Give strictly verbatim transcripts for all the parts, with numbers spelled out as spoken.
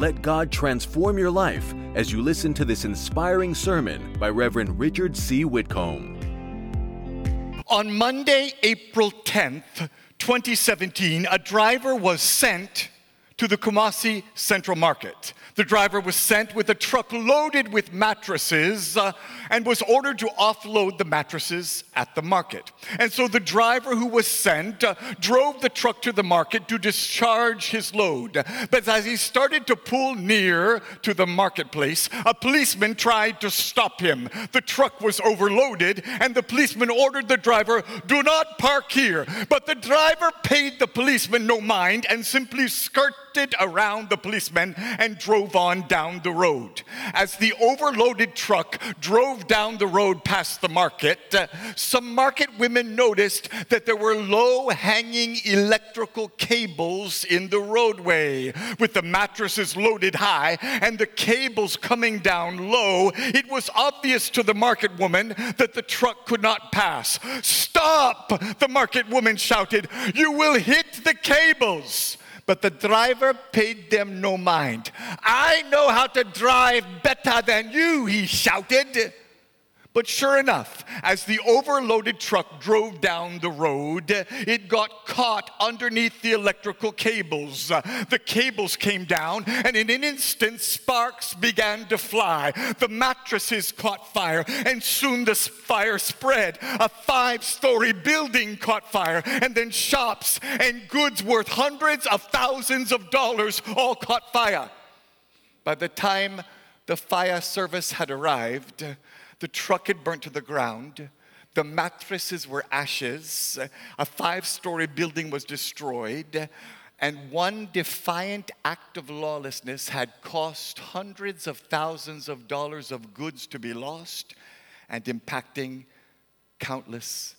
Let God transform your life as you listen to this inspiring sermon by Reverend Richard C. Whitcomb. On Monday, April tenth, twenty seventeen, a driver was sent to the Kumasi Central Market. The driver was sent with a truck loaded with mattresses uh, and was ordered to offload the mattresses at the market. And so the driver who was sent uh, drove the truck to the market to discharge his load. But as he started to pull near to the marketplace, a policeman tried to stop him. The truck was overloaded, and the policeman ordered the driver, "Do not park here." But the driver paid the policeman no mind and simply skirted around the policeman and drove on down the road. As the overloaded truck drove down the road past the market, uh, some market women noticed that there were low-hanging electrical cables in the roadway. With the mattresses loaded high and the cables coming down low, it was obvious to the market woman that the truck could not pass. "Stop!" the market woman shouted. "You will hit the cables." But the driver paid them no mind. "I know how to drive better than you," he shouted. But sure enough, as the overloaded truck drove down the road, it got caught underneath the electrical cables. The cables came down, and in an instant, sparks began to fly. The mattresses caught fire, and soon the fire spread. A five-story building caught fire, and then shops and goods worth hundreds of thousands of dollars all caught fire. By the time the fire service had arrived, the truck had burnt to the ground. The mattresses were ashes. A five-story building was destroyed. And one defiant act of lawlessness had cost hundreds of thousands of dollars of goods to be lost and impacting countless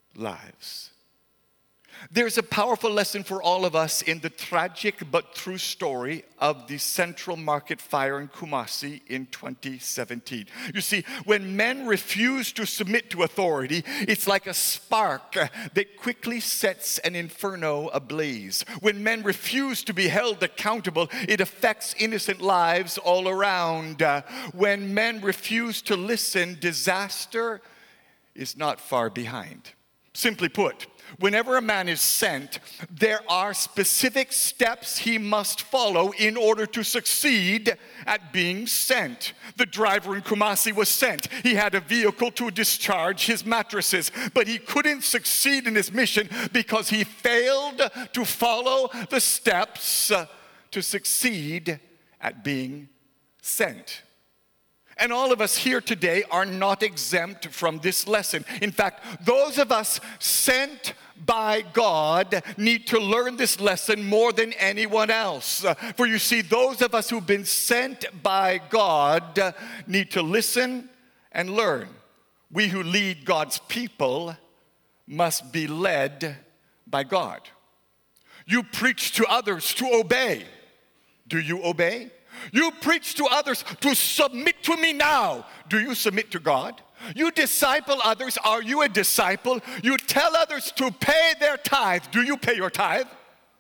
lives. There's a powerful lesson for all of us in the tragic but true story of the Central Market fire in Kumasi in twenty seventeen. You see, when men refuse to submit to authority, it's like a spark that quickly sets an inferno ablaze. When men refuse to be held accountable, it affects innocent lives all around. Uh, when men refuse to listen, disaster is not far behind. Simply put, whenever a man is sent, there are specific steps he must follow in order to succeed at being sent. The driver in Kumasi was sent. He had a vehicle to discharge his mattresses, but he couldn't succeed in his mission because he failed to follow the steps to succeed at being sent. And all of us here today are not exempt from this lesson. In fact, those of us sent by God need to learn this lesson more than anyone else. For you see, those of us who've been sent by God need to listen and learn. We who lead God's people must be led by God. You preach to others to obey. Do you obey? You preach to others to submit to me now. Do you submit to God? You disciple others. Are you a disciple? You tell others to pay their tithe. Do you pay your tithe?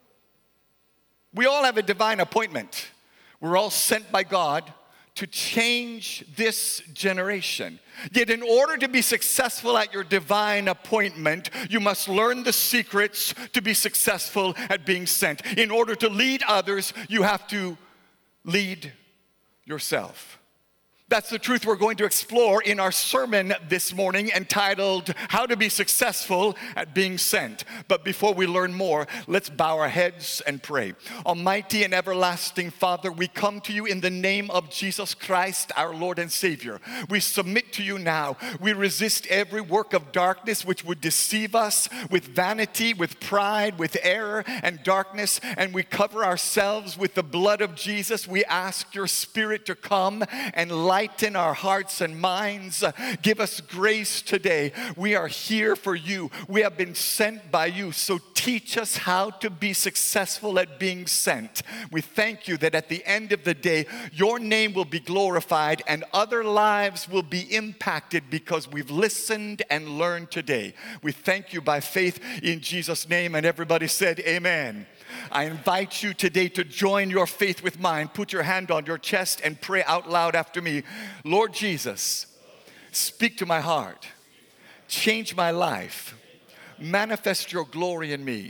We all have a divine appointment. We're all sent by God to change this generation. Yet in order to be successful at your divine appointment, you must learn the secrets to be successful at being sent. In order to lead others, you have to lead yourself. That's the truth we're going to explore in our sermon this morning entitled, How to Be Successful at Being Sent. But before we learn more, let's bow our heads and pray. Almighty and everlasting Father, we come to you in the name of Jesus Christ, our Lord and Savior. We submit to you now. We resist every work of darkness which would deceive us with vanity, with pride, with error and darkness, and we cover ourselves with the blood of Jesus. We ask your Spirit to come and light Lighten our hearts and minds. Give us grace today. We are here for you. We have been sent by you. So teach us how to be successful at being sent. We thank you that at the end of the day, your name will be glorified and other lives will be impacted because we've listened and learned today. We thank you by faith in Jesus' name. And everybody said amen. I invite you today to join your faith with mine. Put your hand on your chest and pray out loud after me. Lord Jesus, speak to my heart. Change my life. Manifest your glory in me.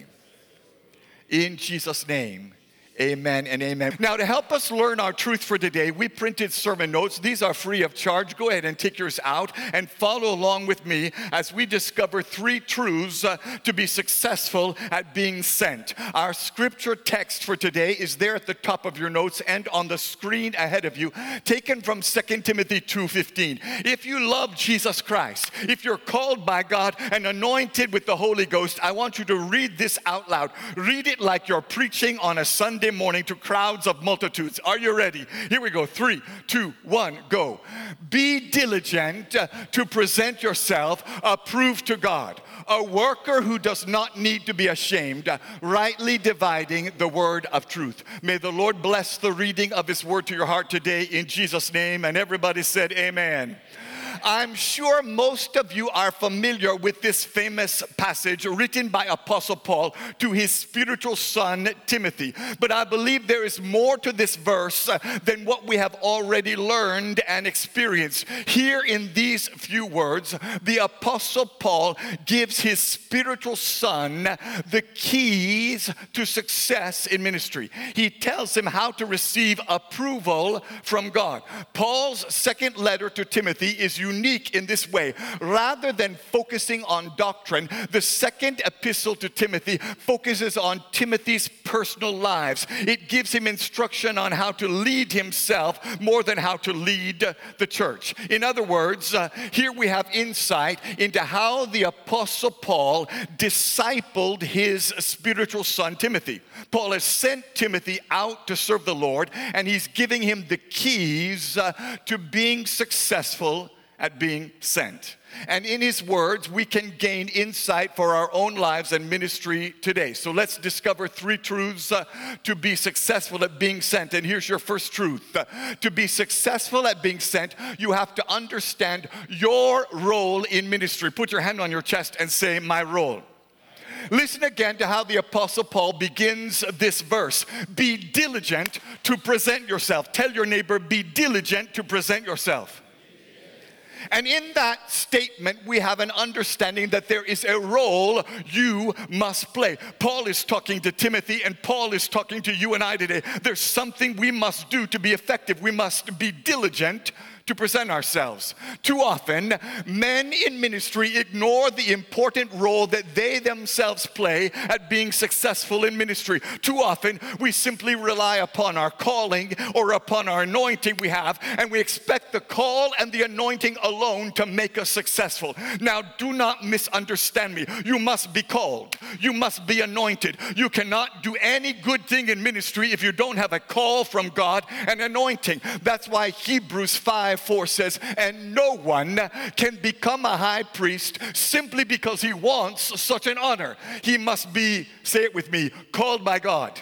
In Jesus' name. Amen and amen. Now, to help us learn our truth for today, we printed sermon notes. These are free of charge. Go ahead and take yours out and follow along with me as we discover three truths uh, to be successful at being sent. Our scripture text for today is there at the top of your notes and on the screen ahead of you, taken from Second Timothy two fifteen. If you love Jesus Christ, if you're called by God and anointed with the Holy Ghost, I want you to read this out loud. Read it like you're preaching on a Sunday morning to crowds of multitudes. Are you ready? Here we go. Three, two, one, go. Be diligent uh, to present yourself approved to God, a worker who does not need to be ashamed, uh, rightly dividing the word of truth. May the Lord bless the reading of His word to your heart today in Jesus' name. And everybody said amen. I'm sure most of you are familiar with this famous passage written by Apostle Paul to his spiritual son, Timothy. But I believe there is more to this verse than what we have already learned and experienced. Here in these few words, the Apostle Paul gives his spiritual son the keys to success in ministry. He tells him how to receive approval from God. Paul's second letter to Timothy is unique in this way. Rather than focusing on doctrine, the second epistle to Timothy focuses on Timothy's personal lives. It gives him instruction on how to lead himself more than how to lead the church. In other words, uh, here we have insight into how the Apostle Paul discipled his spiritual son Timothy. Paul has sent Timothy out to serve the Lord, and he's giving him the keys uh, to being successful at being sent. And in his words, we can gain insight for our own lives and ministry today. So let's discover three truths uh, to be successful at being sent. And here's your first truth. Uh, to be successful at being sent, you have to understand your role in ministry. Put your hand on your chest and say, my role. Listen again to how the Apostle Paul begins this verse. Be diligent to present yourself. Tell your neighbor, be diligent to present yourself. And in that statement, we have an understanding that there is a role you must play. Paul is talking to Timothy, and Paul is talking to you and I today. There's something we must do to be effective. We must be diligent to present ourselves. Too often, men in ministry ignore the important role that they themselves play at being successful in ministry. Too often, we simply rely upon our calling or upon our anointing we have, and we expect the call and the anointing alone to make us successful. Now, do not misunderstand me. You must be called. You must be anointed. You cannot do any good thing in ministry if you don't have a call from God and anointing. That's why Hebrews five four says, and no one can become a high priest simply because he wants such an honor. He must be, say it with me, called by God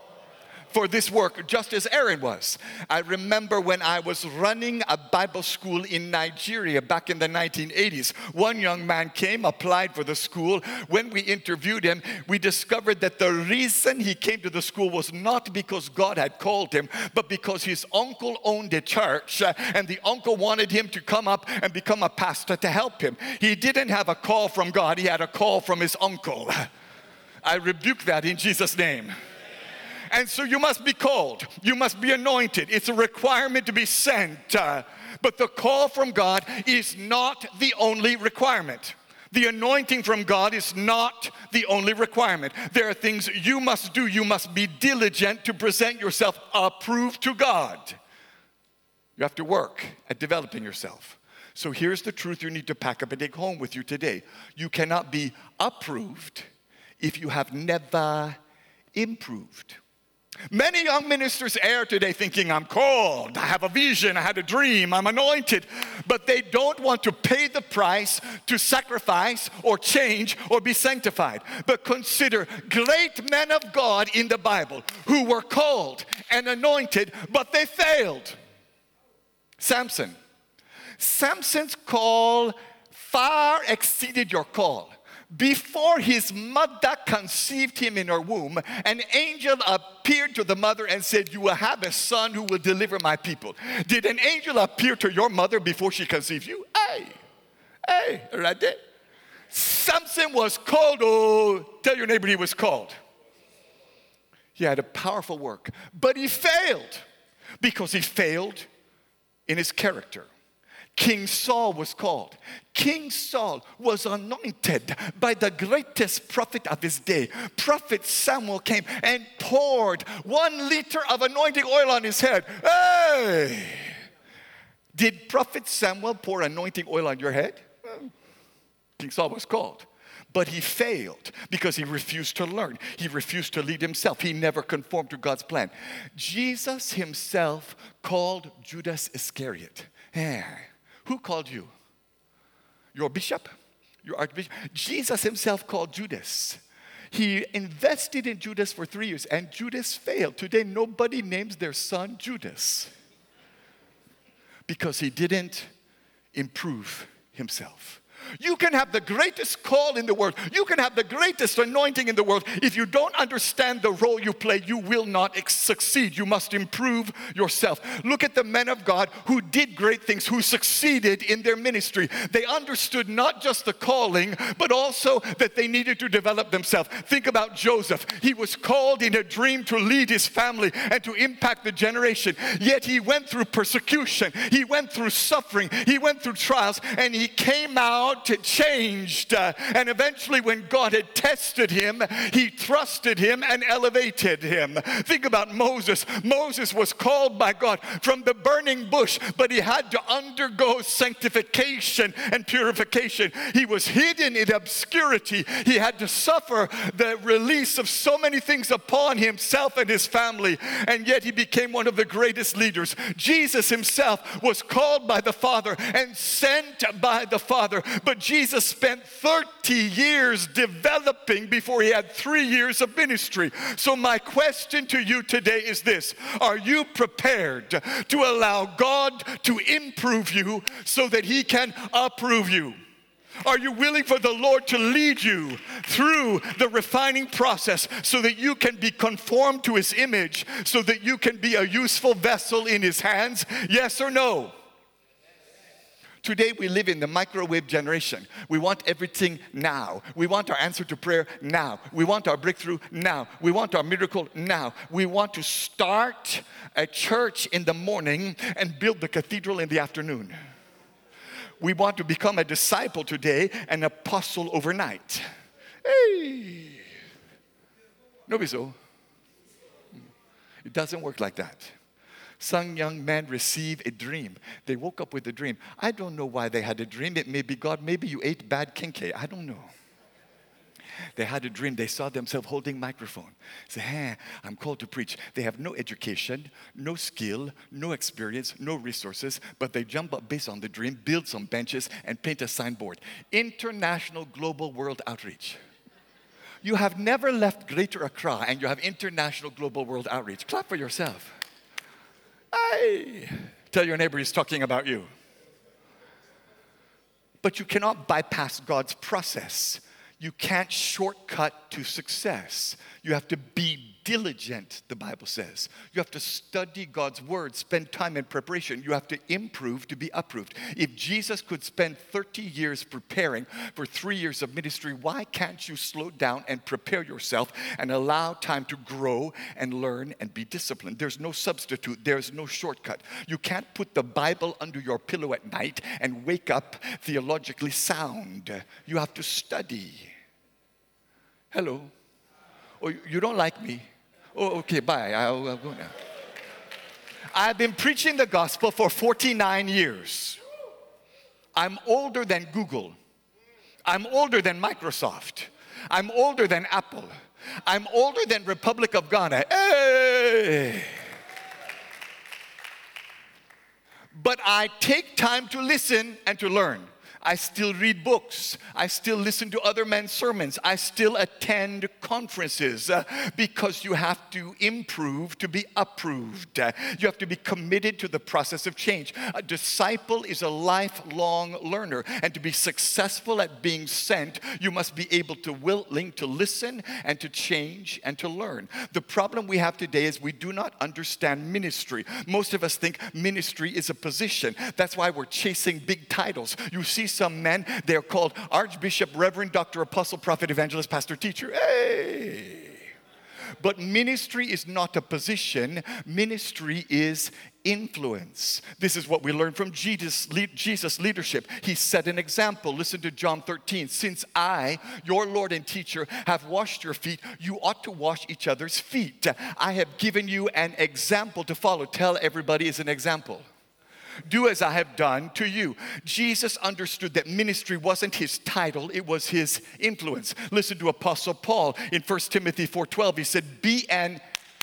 for this work, just as Aaron was. I remember when I was running a Bible school in Nigeria back in the nineteen eighties. One young man came, applied for the school. When we interviewed him, we discovered that the reason he came to the school was not because God had called him, but because his uncle owned a church, uh, and the uncle wanted him to come up and become a pastor to help him. He didn't have a call from God, he had a call from his uncle. I rebuke that in Jesus' name. And so you must be called. You must be anointed. It's a requirement to be sent. Uh, but the call from God is not the only requirement. The anointing from God is not the only requirement. There are things you must do. You must be diligent to present yourself approved to God. You have to work at developing yourself. So here's the truth you need to pack up and take home with you today. You cannot be approved if you have never improved. Many young ministers err today thinking, I'm called, I have a vision, I had a dream, I'm anointed. But they don't want to pay the price to sacrifice or change or be sanctified. But consider great men of God in the Bible who were called and anointed, but they failed. Samson. Samson's call far exceeded your call. Before his mother conceived him in her womb, an angel appeared to the mother and said, you will have a son who will deliver my people. Did an angel appear to your mother before she conceived you? Hey, hey, right there. Samson was called, oh, tell your neighbor he was called. He had a powerful work, but he failed because he failed in his character. King Saul was called. King Saul was anointed by the greatest prophet of his day. Prophet Samuel came and poured one liter of anointing oil on his head. Hey! Did Prophet Samuel pour anointing oil on your head? King Saul was called. But he failed because he refused to learn. He refused to lead himself. He never conformed to God's plan. Jesus himself called Judas Iscariot. Hey. Who called you? Your bishop? Your archbishop? Jesus himself called Judas. He invested in Judas for three years, and Judas failed. Today, nobody names their son Judas because he didn't improve himself. You can have the greatest call in the world. You can have the greatest anointing in the world. If you don't understand the role you play, you will not ex- succeed. You must improve yourself. Look at the men of God who did great things, who succeeded in their ministry. They understood not just the calling, but also that they needed to develop themselves. Think about Joseph. He was called in a dream to lead his family and to impact the generation. Yet he went through persecution. He went through suffering. He went through trials, and he came out changed, uh, and eventually when God had tested him, he trusted him and elevated him. Think about Moses. Moses was called by God from the burning bush, but he had to undergo sanctification and purification. He was hidden in obscurity. He had to suffer the release of so many things upon himself and his family, and yet he became one of the greatest leaders. Jesus himself was called by the Father and sent by the Father, but Jesus spent thirty years developing before he had three years of ministry. So my question to you today is this: are you prepared to allow God to improve you so that he can approve you? Are you willing for the Lord to lead you through the refining process so that you can be conformed to his image, so that you can be a useful vessel in his hands? Yes or no? Today we live in the microwave generation. We want everything now. We want our answer to prayer now. We want our breakthrough now. We want our miracle now. We want to start a church in the morning and build the cathedral in the afternoon. We want to become a disciple today, an apostle overnight. Hey! No, so. It doesn't work like that. Some young men receive a dream. They woke up with a dream. I don't know why they had a dream. It may be God. Maybe you ate bad kinky. I don't know. They had a dream. They saw themselves holding microphone. Say, hey, I'm called to preach. They have no education, no skill, no experience, no resources, but they jump up based on the dream, build some benches, and paint a signboard. International Global World Outreach. You have never left Greater Accra, and you have International Global World Outreach. Clap for yourself. Hey, tell your neighbor he's talking about you. But you cannot bypass God's process. You can't shortcut to success. You have to be diligent, the Bible says. You have to study God's word, spend time in preparation. You have to improve to be approved. If Jesus could spend thirty years preparing for three years of ministry, why can't you slow down and prepare yourself and allow time to grow and learn and be disciplined? There's no substitute. There's no shortcut. You can't put the Bible under your pillow at night and wake up theologically sound. You have to study. Hello? Oh, you don't like me? Oh, okay, bye. I'll, I'll go now. I've been preaching the gospel for forty-nine years. I'm older than Google. I'm older than Microsoft. I'm older than Apple. I'm older than Republic of Ghana. Hey! But I take time to listen and to learn. I still read books. I still listen to other men's sermons. I still attend conferences uh, because you have to improve to be approved. Uh, you have to be committed to the process of change. A disciple is a lifelong learner, and to be successful at being sent, you must be able to willing to listen and to change and to learn. The problem we have today is we do not understand ministry. Most of us think ministry is a position. That's why we're chasing big titles. You see some men, they're called Archbishop, Reverend, Doctor, Apostle, Prophet, Evangelist, Pastor, Teacher. Hey! But ministry is not a position. Ministry is influence. This is what we learn from Jesus, Jesus' leadership. He set an example. Listen to John thirteen. Since I, your Lord and teacher, have washed your feet, you ought to wash each other's feet. I have given you an example to follow. Tell everybody it's an example. Do as I have done to you. Jesus understood that ministry wasn't his title, it was his influence. Listen to Apostle Paul in First Timothy four twelve. He said, be an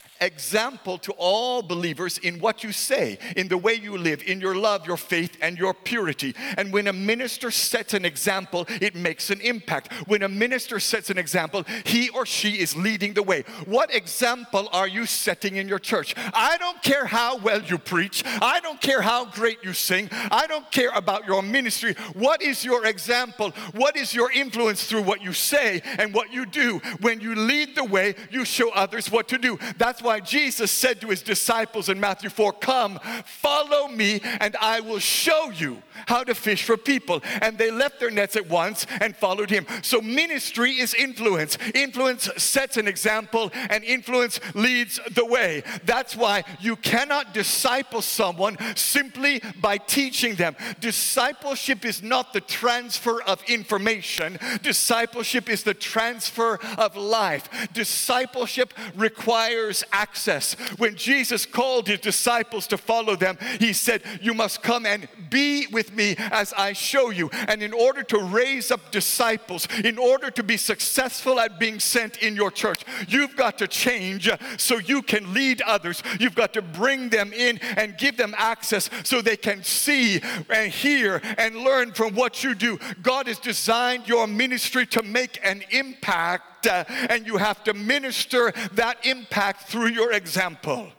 example to all believers in what you say, in the way you live, in your love, your faith, and your purity. And when a minister sets an example, it makes an impact. When a minister sets an example, he or she is leading the way. What example are you setting in your church? I don't care how well you preach. I don't care how great you sing. I don't care about your ministry. What is your example? What is your influence through what you say and what you do? When you lead the way, you show others what to do. That's why Jesus said to his disciples in Matthew four, come, follow me, and I will show you how to fish for people. And they left their nets at once and followed him. So ministry is influence. Influence sets an example, and influence leads the way. That's why you cannot disciple someone simply by teaching them. Discipleship is not the transfer of information. Discipleship is the transfer of life. Discipleship requires access. When Jesus called his disciples to follow them, he said, you must come and be with me as I show you. And in order to raise up disciples, in order to be successful at being sent in your church, you've got to change so you can lead others. You've got to bring them in and give them access so they can see and hear and learn from what you do. God has designed your ministry to make an impact. Uh, and you have to minister that impact through your example.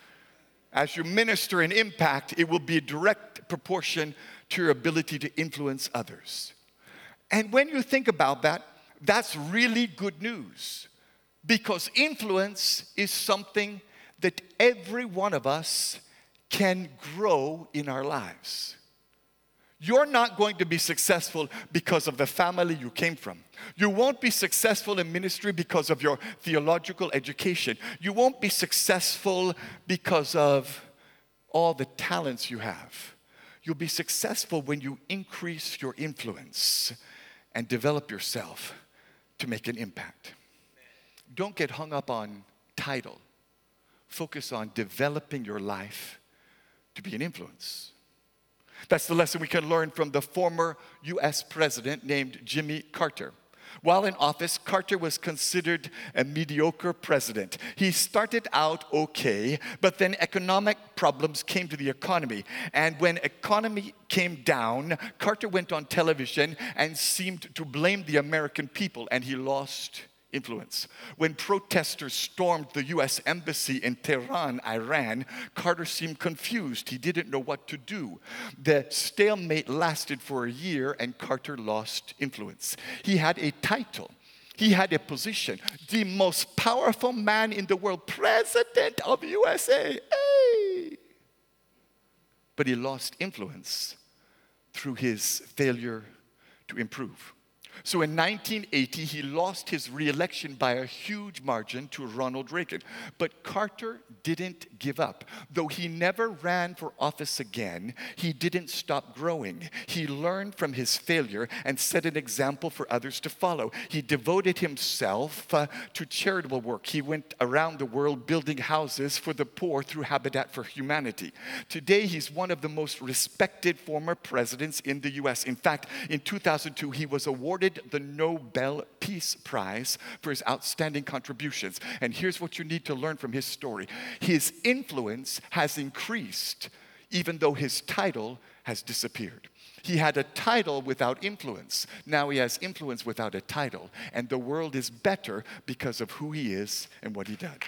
As you minister an impact, it will be a direct proportion to your ability to influence others. And when you think about that, that's really good news, because influence is something that every one of us can grow in our lives. You're not going to be successful because of the family you came from. You won't be successful in ministry because of your theological education. You won't be successful because of all the talents you have. You'll be successful when you increase your influence and develop yourself to make an impact. Don't get hung up on title. Focus on developing your life to be an influence. That's the lesson we can learn from the former U S president named Jimmy Carter. While in office, Carter was considered a mediocre president. He started out okay, but then economic problems came to the economy. And when economy came down, Carter went on television and seemed to blame the American people, and he lost influence. When protesters stormed the U S embassy in Tehran, Iran, Carter seemed confused. He didn't know what to do. The stalemate lasted for a year, and Carter lost influence. He had a title. He had a position. The most powerful man in the world, president of U S A. Hey! But he lost influence through his failure to improve. So in nineteen eighty, he lost his re-election by a huge margin to Ronald Reagan. But Carter didn't give up. Though he never ran for office again, he didn't stop growing. He learned from his failure and set an example for others to follow. He devoted himself uh, to charitable work. He went around the world building houses for the poor through Habitat for Humanity. Today, he's one of the most respected former presidents in the U S. In fact, in two thousand two, he was awarded the Nobel Peace Prize for his outstanding contributions. And here's what you need to learn from his story. His influence has increased even though his title has disappeared. He had a title without influence. Now he has influence without a title. And the world is better because of who he is and what he did.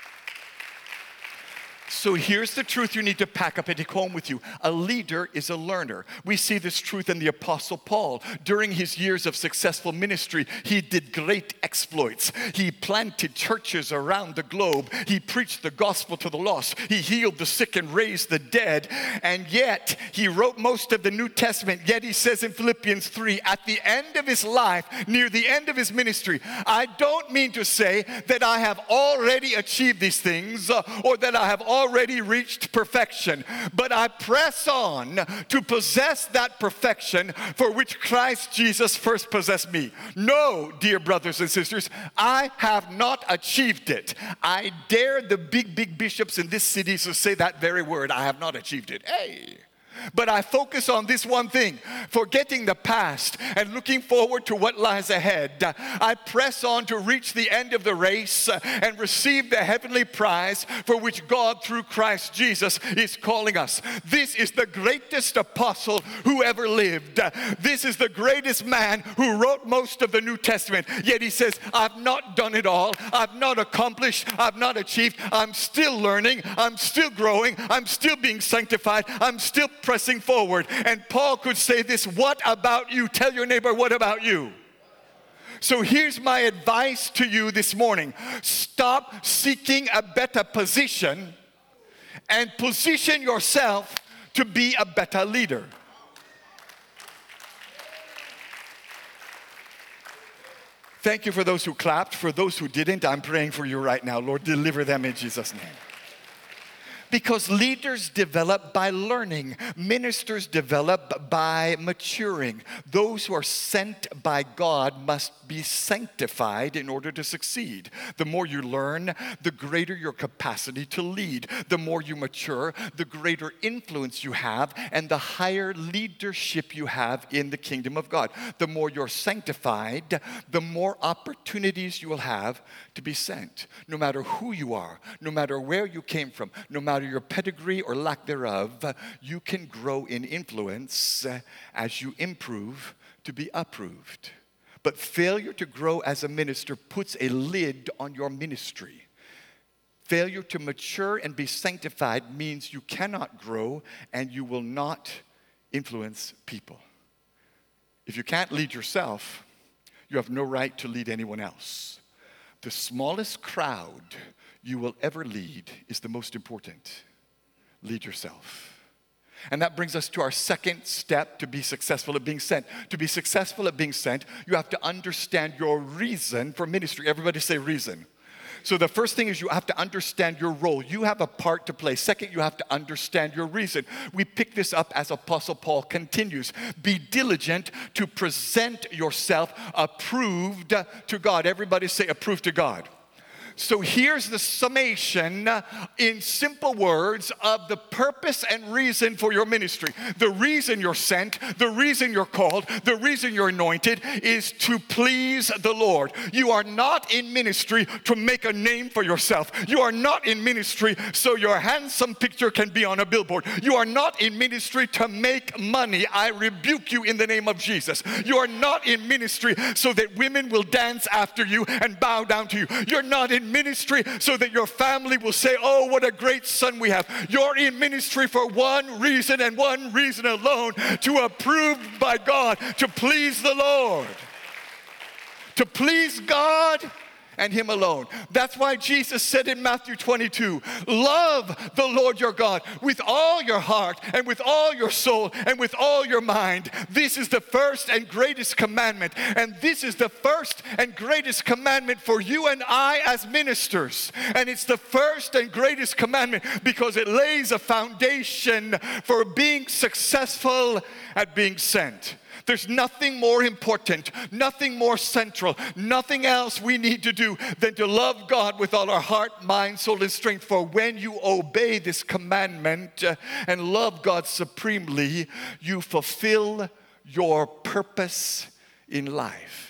So here's the truth you need to pack up and take home with you. A leader is a learner. We see this truth in the Apostle Paul. During his years of successful ministry, he did great exploits. He planted churches around the globe. He preached the gospel to the lost. He healed the sick and raised the dead. And yet, he wrote most of the New Testament. Yet he says in Philippians three, at the end of his life, near the end of his ministry, I don't mean to say that I have already achieved these things uh, or that I have already reached perfection, but I press on to possess that perfection for which Christ Jesus first possessed me. No, dear brothers and sisters, I have not achieved it. I dare the big, big bishops in this city to say that very word. I have not achieved it. Hey! But I focus on this one thing, forgetting the past and looking forward to what lies ahead. I press on to reach the end of the race and receive the heavenly prize for which God, through Christ Jesus, is calling us. This is the greatest apostle who ever lived. This is the greatest man who wrote most of the New Testament. Yet he says, I've not done it all. I've not accomplished. I've not achieved. I'm still learning. I'm still growing. I'm still being sanctified. I'm still pressing forward. And Paul could say this, what about you? Tell your neighbor, what about you? So here's my advice to you this morning. Stop seeking a better position and position yourself to be a better leader. Thank you for those who clapped. For those who didn't, I'm praying for you right now. Lord, deliver them in Jesus' name. Because leaders develop by learning. Ministers develop by maturing. Those who are sent by God must be sanctified in order to succeed. The more you learn, the greater your capacity to lead. The more you mature, the greater influence you have and the higher leadership you have in the kingdom of God. The more you're sanctified, the more opportunities you will have to be sent. No matter who you are, no matter where you came from, no matter your pedigree or lack thereof, you can grow in influence as you improve to be approved. But failure to grow as a minister puts a lid on your ministry. Failure to mature and be sanctified means you cannot grow and you will not influence people. If you can't lead yourself, you have no right to lead anyone else. The smallest crowd you will ever lead is the most important. Lead yourself. And that brings us to our second step to be successful at being sent. To be successful at being sent, you have to understand your reason for ministry. Everybody say reason. So the first thing is you have to understand your role. You have a part to play. Second, you have to understand your reason. We pick this up as Apostle Paul continues. Be diligent to present yourself approved to God. Everybody say approved to God. So here's the summation in simple words of the purpose and reason for your ministry. The reason you're sent, the reason you're called, the reason you're anointed is to please the Lord. You are not in ministry to make a name for yourself. You are not in ministry so your handsome picture can be on a billboard. You are not in ministry to make money. I rebuke you in the name of Jesus. You are not in ministry so that women will dance after you and bow down to you. You're not in ministry so that your family will say, oh, what a great son we have. You're in ministry for one reason and one reason alone, to approved by God, to please the Lord. To please God and Him alone. That's why Jesus said in Matthew twenty-two, love the Lord your God with all your heart and with all your soul and with all your mind. This is the first and greatest commandment. And this is the first and greatest commandment for you and I as ministers. And it's the first and greatest commandment because it lays a foundation for being successful at being sent. There's nothing more important, nothing more central, nothing else we need to do than to love God with all our heart, mind, soul, and strength. For when you obey this commandment uh, and love God supremely, you fulfill your purpose in life.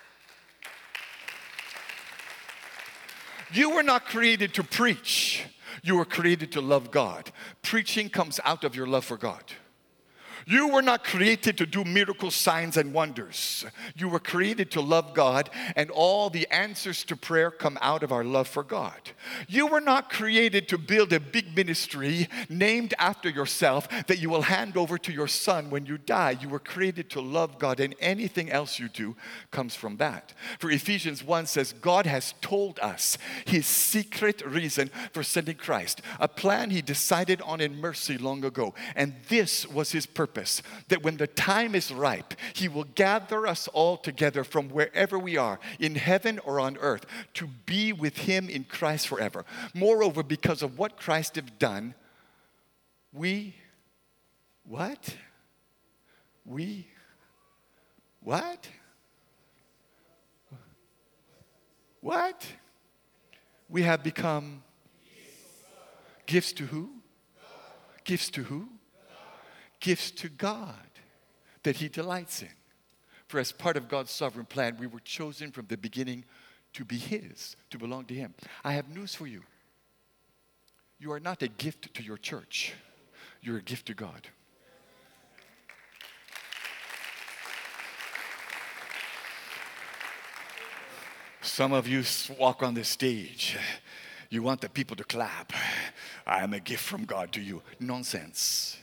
You were not created to preach. You were created to love God. Preaching comes out of your love for God. You were not created to do miracle signs and wonders. You were created to love God, and all the answers to prayer come out of our love for God. You were not created to build a big ministry named after yourself that you will hand over to your son when you die. You were created to love God, and anything else you do comes from that. For Ephesians one says, God has told us his secret reason for sending Christ, a plan he decided on in mercy long ago. And this was his purpose. That when the time is ripe, he will gather us all together from wherever we are, in heaven or on earth, to be with him in Christ forever. Moreover, because of what Christ has done, we, what? We, what? What? We have become gifts to who? Gifts to who? Gifts to God that he delights in. For as part of God's sovereign plan, we were chosen from the beginning to be his, to belong to him. I have news for you. You are not a gift to your church. You're a gift to God. Some of you walk on the stage. You want the people to clap. I am a gift from God to you. Nonsense.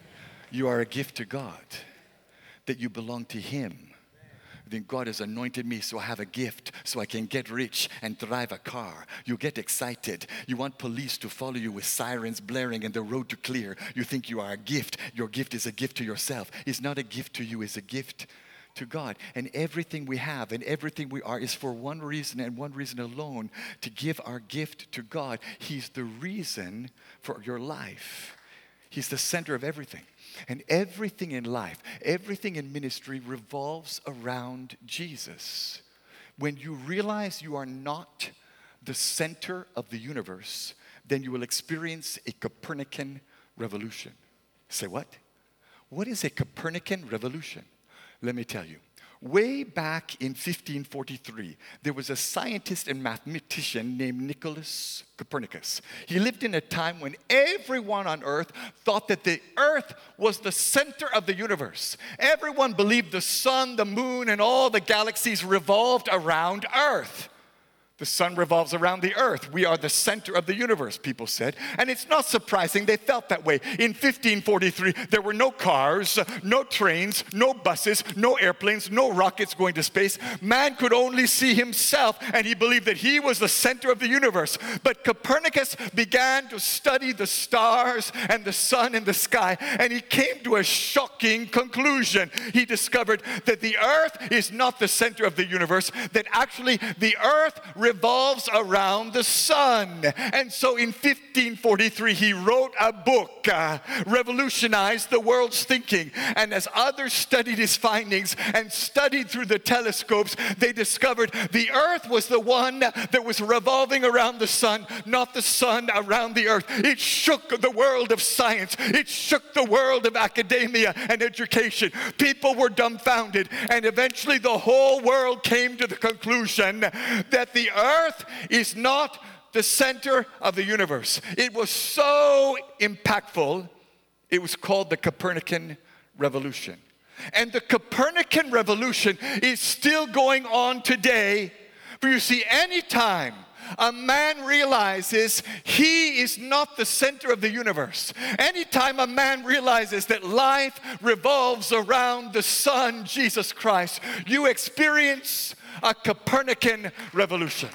You are a gift to God, that you belong to him. Then God has anointed me, so I have a gift, so I can get rich and drive a car. You get excited. You want police to follow you with sirens blaring and the road to clear. You think you are a gift. Your gift is a gift to yourself. It's not a gift to you, it's a gift to God. And everything we have and everything we are is for one reason and one reason alone, to give our gift to God. He's the reason for your life. He's the center of everything. And everything in life, everything in ministry revolves around Jesus. When you realize you are not the center of the universe, then you will experience a Copernican revolution. Say what? What is a Copernican revolution? Let me tell you. Way back in fifteen forty-three, there was a scientist and mathematician named Nicholas Copernicus. He lived in a time when everyone on earth thought that the earth was the center of the universe. Everyone believed the sun, the moon, and all the galaxies revolved around earth. The sun revolves around the earth. We are the center of the universe, people said. And it's not surprising they felt that way. In fifteen forty-three, there were no cars, no trains, no buses, no airplanes, no rockets going to space. Man could only see himself, and he believed that he was the center of the universe. But Copernicus began to study the stars and the sun and the sky, and he came to a shocking conclusion. He discovered that the earth is not the center of the universe, that actually the earth revolves around the sun. And so in fifteen forty-three, he wrote a book, uh, revolutionized the world's thinking. And as others studied his findings and studied through the telescopes, they discovered the earth was the one that was revolving around the sun, not the sun around the earth. It shook the world of science. It shook the world of academia and education. People were dumbfounded, and eventually the whole world came to the conclusion that the earth is not the center of the universe. It was so impactful, it was called the Copernican Revolution. And the Copernican Revolution is still going on today. For you see, anytime a man realizes he is not the center of the universe, anytime a man realizes that life revolves around the Son, Jesus Christ, you experience a Copernican revolution.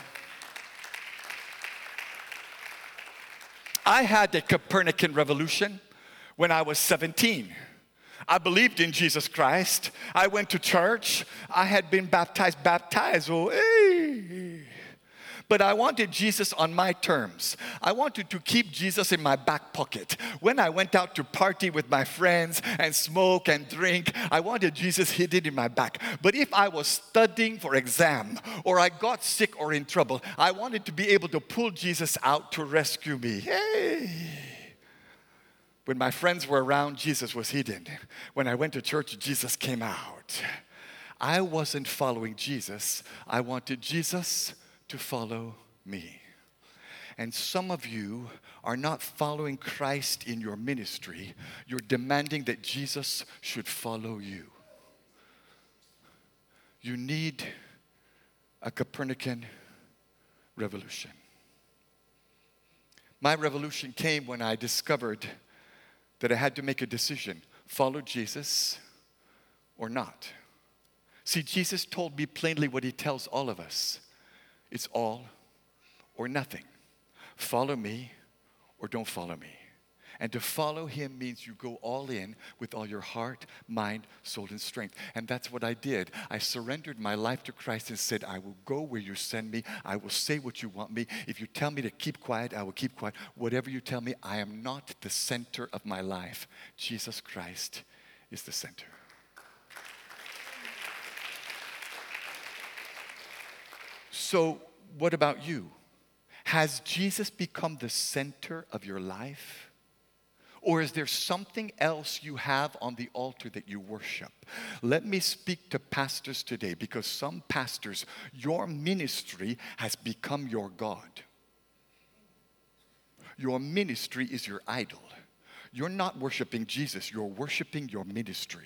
I had a Copernican revolution when I was seventeen. I believed in Jesus Christ. I went to church. I had been baptized, baptized. Oh, hey. But I wanted Jesus on my terms. I wanted to keep Jesus in my back pocket. When I went out to party with my friends and smoke and drink, I wanted Jesus hidden in my back. But if I was studying for exam, or I got sick or in trouble, I wanted to be able to pull Jesus out to rescue me. Hey! When my friends were around, Jesus was hidden. When I went to church, Jesus came out. I wasn't following Jesus. I wanted Jesus to follow me. And some of you are not following Christ in your ministry. You're demanding that Jesus should follow you. You need a Copernican revolution. My revolution came when I discovered that I had to make a decision. Follow Jesus or not. See, Jesus told me plainly what he tells all of us. It's all or nothing. Follow me or don't follow me. And to follow him means you go all in with all your heart, mind, soul, and strength. And that's what I did. I surrendered my life to Christ and said, I will go where you send me. I will say what you want me. If you tell me to keep quiet, I will keep quiet. Whatever you tell me, I am not the center of my life. Jesus Christ is the center. So, what about you? Has Jesus become the center of your life? Or is there something else you have on the altar that you worship? Let me speak to pastors today, because some pastors, your ministry has become your God. Your ministry is your idol. You're not worshiping Jesus, you're worshiping your ministry.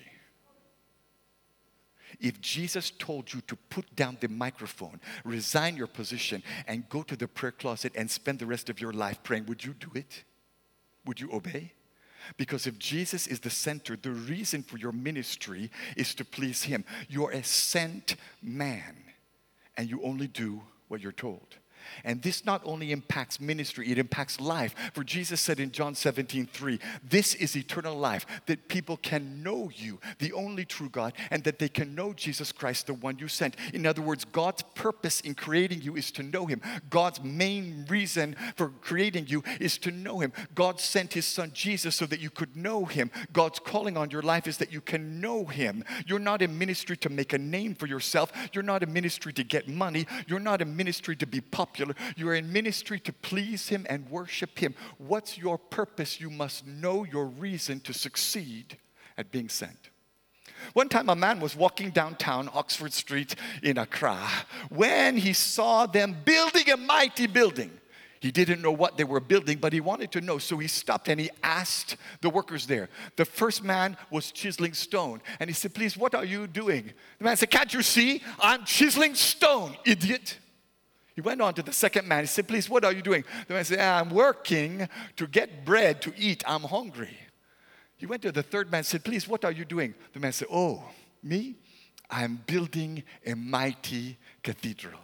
If Jesus told you to put down the microphone, resign your position, and go to the prayer closet and spend the rest of your life praying, would you do it? Would you obey? Because if Jesus is the center, the reason for your ministry is to please him. You're a sent man, and you only do what you're told. And this not only impacts ministry, it impacts life. For Jesus said in John seventeen three, this is eternal life, that people can know you, the only true God, and that they can know Jesus Christ, the one you sent. In other words, God's purpose in creating you is to know him. God's main reason for creating you is to know him. God sent his son Jesus so that you could know him. God's calling on your life is that you can know him. You're not in ministry to make a name for yourself. You're not in ministry to get money. You're not in ministry to be popular. You're in ministry to please him and worship him. What's your purpose? You must know your reason to succeed at being sent. One time a man was walking downtown Oxford Street in Accra when he saw them building a mighty building. He didn't know what they were building, but he wanted to know. So he stopped and he asked the workers there. The first man was chiseling stone. And he said, please, what are you doing? The man said, can't you see? I'm chiseling stone, idiot. He went on to the second man. He said, please, what are you doing? The man said, I'm working to get bread to eat. I'm hungry. He went to the third man and said, please, what are you doing? The man said, oh, me? I'm building a mighty cathedral.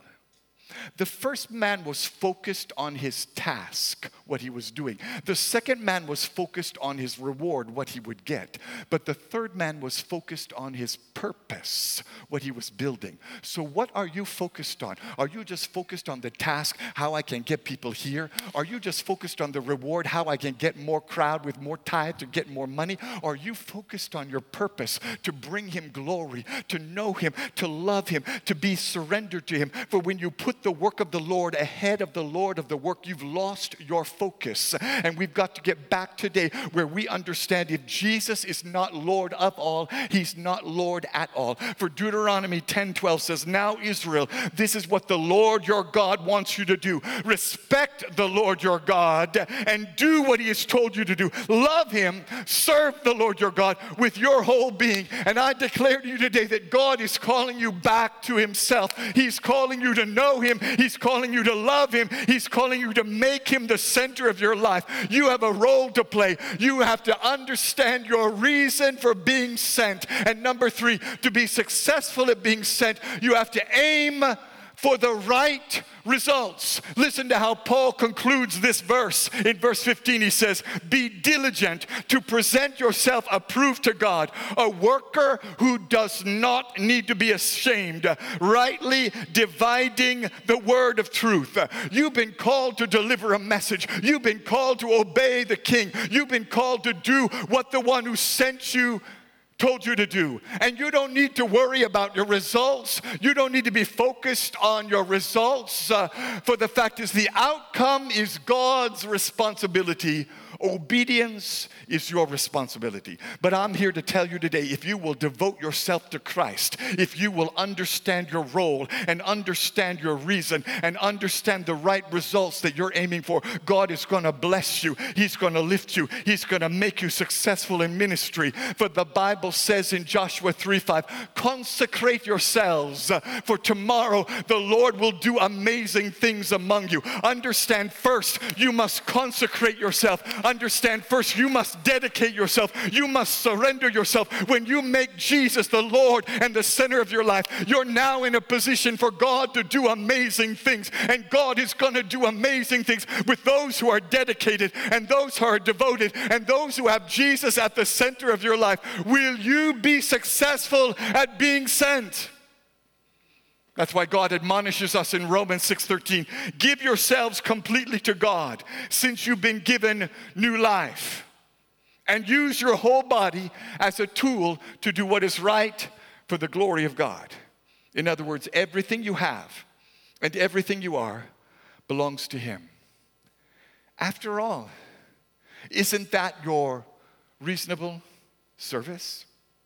The first man was focused on his task, what he was doing. The second man was focused on his reward, what he would get. But the third man was focused on his purpose, what he was building. So what are you focused on? Are you just focused on the task, how I can get people here? Are you just focused on the reward, how I can get more crowd with more tithe to get more money? Or are you focused on your purpose, to bring him glory, to know him, to love him, to be surrendered to him? For when you put the work of the Lord ahead of the Lord of the work, you've lost your focus. And we've got to get back today where we understand if Jesus is not Lord of all, he's not Lord at all. For Deuteronomy ten twelve says, now Israel, this is what the Lord your God wants you to do. Respect the Lord your God and do what he has told you to do. Love him, serve the Lord your God with your whole being. And I declare to you today that God is calling you back to himself. He's calling you to know him. He's calling you to love him. He's calling you to make him the center of your life. You have a role to play. You have to understand your reason for being sent. And number three, to be successful at being sent, you have to aim for the right results. Listen to how Paul concludes this verse. In verse fifteen, he says, be diligent to present yourself approved to God, a worker who does not need to be ashamed, rightly dividing the word of truth. You've been called to deliver a message. You've been called to obey the King. You've been called to do what the one who sent you told you to do. And you don't need to worry about your results. You don't need to be focused on your results. Uh, for the fact is, the outcome is God's responsibility. Obedience is your responsibility. But I'm here to tell you today, if you will devote yourself to Christ, if you will understand your role and understand your reason and understand the right results that you're aiming for, God is going to bless you. He's going to lift you. He's going to make you successful in ministry. For the Bible says in Joshua three five, consecrate yourselves, for tomorrow the Lord will do amazing things among you. Understand first, you must consecrate yourself. Understand first, you must dedicate yourself. You must surrender yourself. When you make Jesus the Lord and the center of your life, you're now in a position for God to do amazing things. And God is going to do amazing things with those who are dedicated and those who are devoted and those who have Jesus at the center of your life. Will you be successful at being sent? That's why God admonishes us in Romans six thirteen. Give yourselves completely to God, since you've been given new life. And use your whole body as a tool to do what is right for the glory of God. In other words, everything you have and everything you are belongs to Him. After all, isn't that your reasonable service?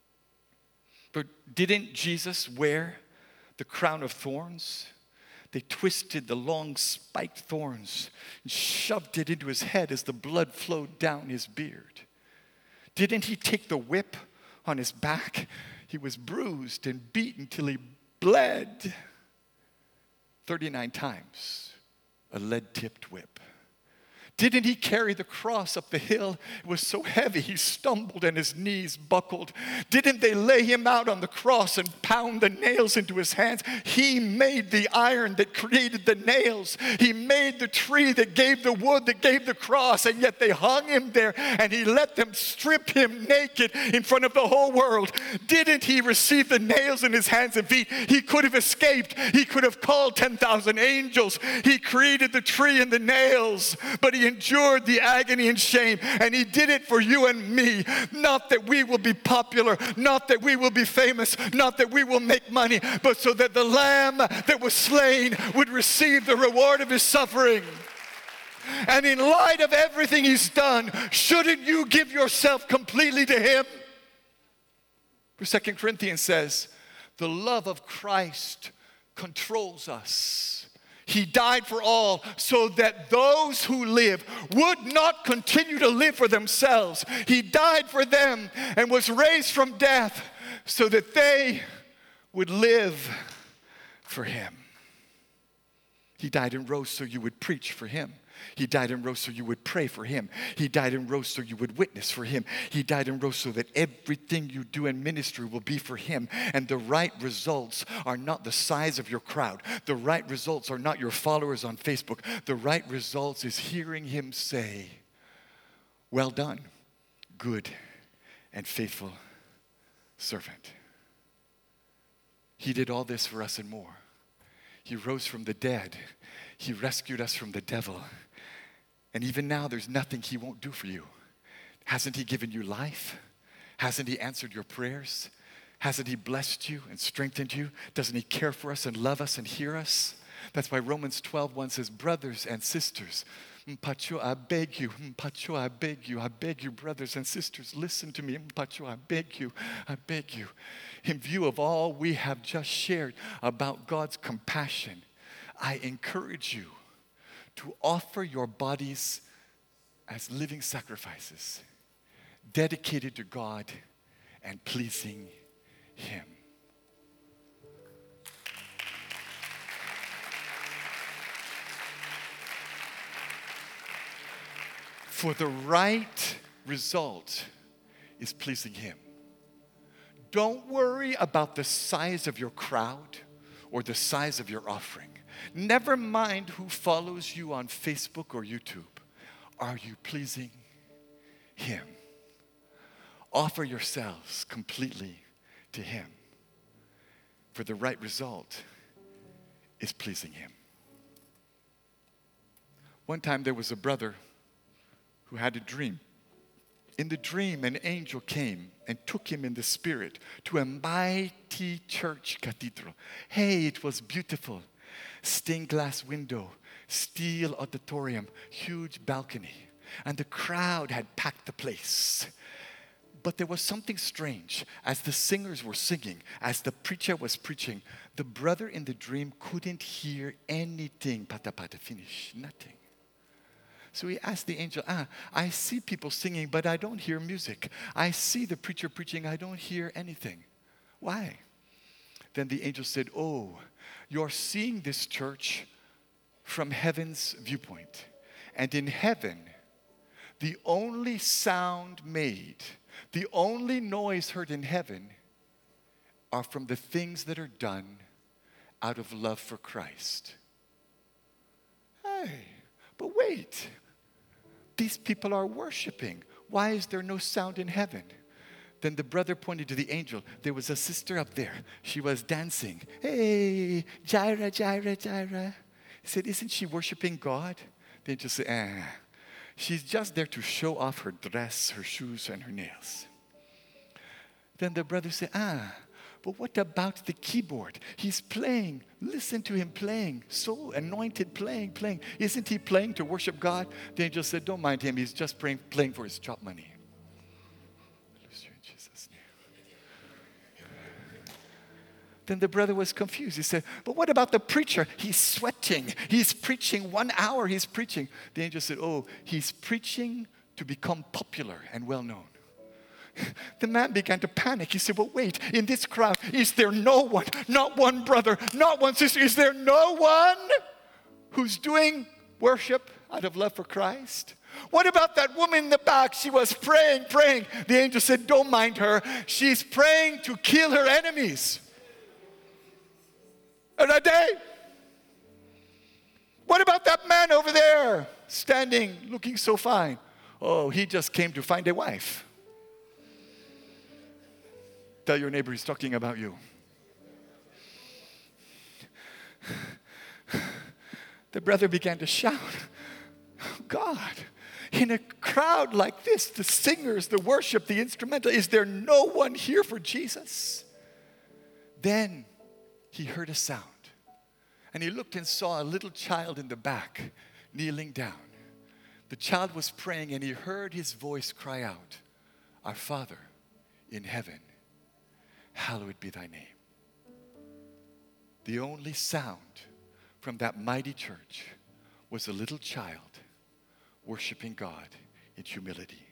But didn't Jesus wear the crown of thorns? They twisted the long spiked thorns and shoved it into his head as the blood flowed down his beard. Didn't he take the whip on his back? He was bruised and beaten till he bled thirty-nine times, a lead-tipped whip. Didn't he carry the cross up the hill? It was so heavy he stumbled and his knees buckled. Didn't they lay him out on the cross and pound the nails into his hands? He made the iron that created the nails. He made the tree that gave the wood that gave the cross, and yet they hung him there and he let them strip him naked in front of the whole world. Didn't he receive the nails in his hands and feet? He could have escaped. He could have called ten thousand angels. He created the tree and the nails, but he endured the agony and shame, and he did it for you and me. Not that we will be popular, not that we will be famous, not that we will make money, but so that the Lamb that was slain would receive the reward of his suffering. And in light of everything he's done, shouldn't you give yourself completely to him? For Second Corinthians says, the love of Christ controls us. He died for all so that those who live would not continue to live for themselves. He died for them and was raised from death so that they would live for him. He died and rose so you would preach for him. He died and rose so you would pray for him. He died and rose so you would witness for him. He died and rose so that everything you do in ministry will be for him. And the right results are not the size of your crowd. The right results are not your followers on Facebook. The right results is hearing him say, well done, good and faithful servant. He did all this for us and more. He rose from the dead. He rescued us from the devil. And even now, there's nothing he won't do for you. Hasn't he given you life? Hasn't he answered your prayers? Hasn't he blessed you and strengthened you? Doesn't he care for us and love us and hear us? That's why Romans twelve one says, brothers and sisters, Mpacho, I beg you, Mpacho, I beg you, I beg you, brothers and sisters, listen to me, Mpacho, I beg you, I beg you. In view of all we have just shared about God's compassion, I encourage you to offer your bodies as living sacrifices, dedicated to God and pleasing him. For the right result is pleasing him. Don't worry about the size of your crowd or the size of your offering. Never mind who follows you on Facebook or YouTube. Are you pleasing him? Offer yourselves completely to him. For the right result is pleasing him. One time there was a brother who had a dream. In the dream, an angel came and took him in the spirit to a mighty church cathedral. Hey, it was beautiful. Stained glass window, steel auditorium, huge balcony. And the crowd had packed the place. But there was something strange. As the singers were singing, as the preacher was preaching, the brother in the dream couldn't hear anything. Pata pata, finish, nothing. So he asked the angel, ah, I see people singing, but I don't hear music. I see the preacher preaching, I don't hear anything. Why? Then the angel said, oh, you're seeing this church from heaven's viewpoint. And in heaven, the only sound made, the only noise heard in heaven are from the things that are done out of love for Christ. Hey, but wait. These people are worshiping. Why is there no sound in heaven? Then the brother pointed to the angel. There was a sister up there. She was dancing. Hey, Jaira, Jaira, Jaira. He said, isn't she worshiping God? The angel said, ah, she's just there to show off her dress, her shoes, and her nails. Then the brother said, ah, but what about the keyboard? He's playing. Listen to him playing. So anointed, playing, playing. Isn't he playing to worship God? The angel said, don't mind him. He's just praying, playing for his chop money. Then the brother was confused. He said, but what about the preacher? He's sweating. He's preaching. One hour he's preaching. The angel said, oh, he's preaching to become popular and well known. The man began to panic. He said, well, wait, in this crowd, is there no one, not one brother, not one sister, is there no one who's doing worship out of love for Christ? What about that woman in the back? She was praying, praying. The angel said, don't mind her. She's praying to kill her enemies. And a day. What about that man over there, standing, looking so fine? Oh, he just came to find a wife. Tell your neighbor he's talking about you. The brother began to shout, oh God, in a crowd like this, the singers, the worship, the instrumental, is there no one here for Jesus? Then he heard a sound. And he looked and saw a little child in the back, kneeling down. The child was praying, and he heard his voice cry out, our Father in heaven, hallowed be thy name. The only sound from that mighty church was a little child worshiping God in humility.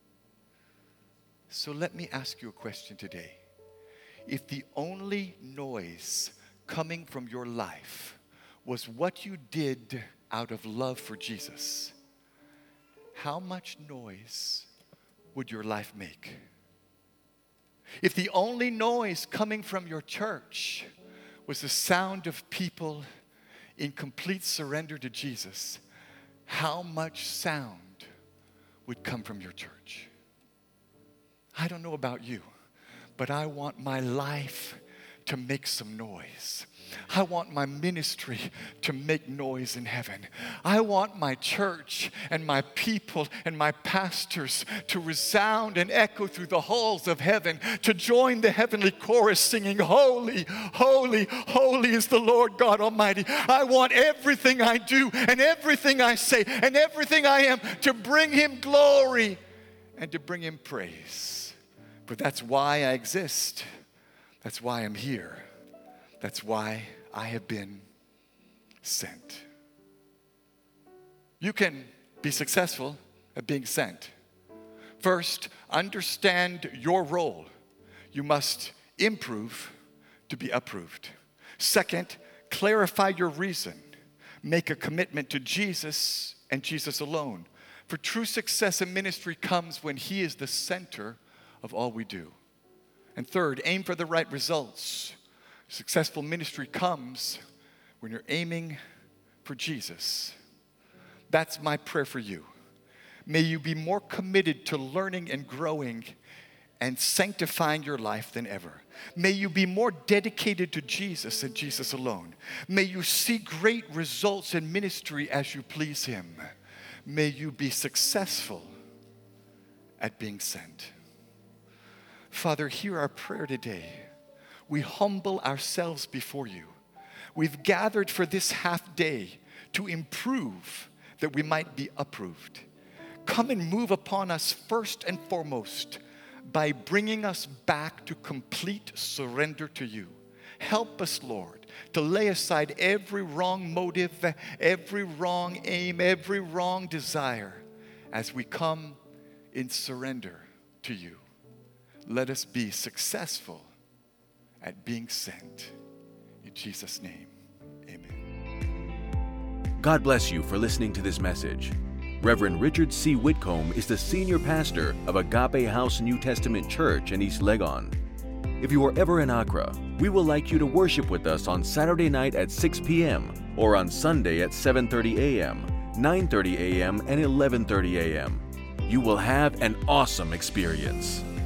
So let me ask you a question today. If the only noise coming from your life was what you did out of love for Jesus, how much noise would your life make? If the only noise coming from your church was the sound of people in complete surrender to Jesus, how much sound would come from your church? I don't know about you, but I want my life to make some noise. I want my ministry to make noise in heaven. I want my church and my people and my pastors to resound and echo through the halls of heaven, to join the heavenly chorus singing, holy, holy, holy is the Lord God Almighty. I want everything I do and everything I say and everything I am to bring Him glory and to bring Him praise. But that's why I exist. That's why I'm here. That's why I have been sent. You can be successful at being sent. First, understand your role. You must improve to be approved. Second, clarify your reason. Make a commitment to Jesus and Jesus alone. For true success in ministry comes when He is the center of all we do. And third, aim for the right results. Successful ministry comes when you're aiming for Jesus. That's my prayer for you. May you be more committed to learning and growing and sanctifying your life than ever. May you be more dedicated to Jesus and Jesus alone. May you see great results in ministry as you please Him. May you be successful at being sent. Father, hear our prayer today. We humble ourselves before you. We've gathered for this half day to improve that we might be approved. Come and move upon us first and foremost by bringing us back to complete surrender to you. Help us, Lord, to lay aside every wrong motive, every wrong aim, every wrong desire as we come in surrender to you. Let us be successful at being sent. In Jesus' name, amen. God bless you for listening to this message. Reverend Richard C. Whitcomb is the senior pastor of Agape House New Testament Church in East Legon. If you are ever in Accra, we would like you to worship with us on Saturday night at six p.m. or on Sunday at seven thirty a.m., nine thirty a.m., and eleven thirty a.m. You will have an awesome experience.